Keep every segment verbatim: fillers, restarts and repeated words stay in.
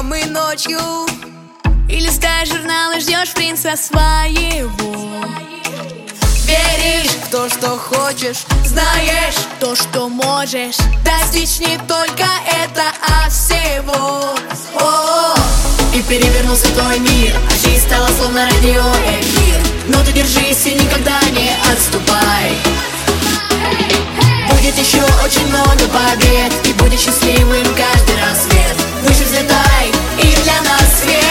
днем и ночью. И листаешь журнал и ждешь принца своего. Веришь в то, что хочешь, знаешь то, что можешь достичь не только это, а всего. О-о-о. И перевернулся твой мир, а жизнь стала словно радиоэфир. Но ты держись и никогда не отступай. Будет еще очень много побед, и будет счастливым каждый рассвет. Выше взлетай и для нас сверкай.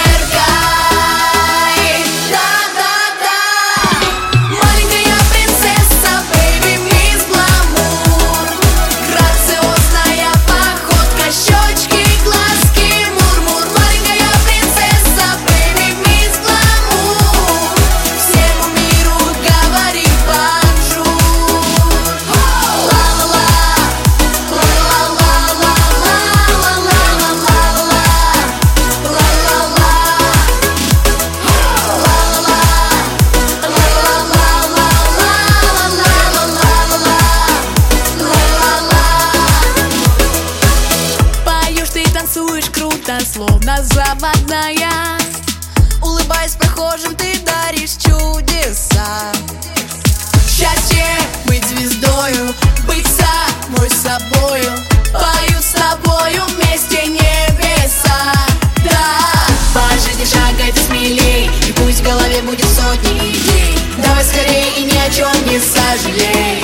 Да-да-да. Маленькая принцесса, бэйби, мисс Гламур. Грациозная походка, щечки, глазки, мур-мур. Маленькая принцесса, бэйби, мисс Гламур. Всему миру говори бонжур. Танцуешь круто, словно заводная. Улыбаясь прохожим, ты даришь чудеса. Счастье быть звездою, быть самой собою. Пою с тобою вместе небеса. Да, по жизни шагай ты смелей, и пусть в голове будет сотни идей. Давай скорей и ни о чем не сожалей.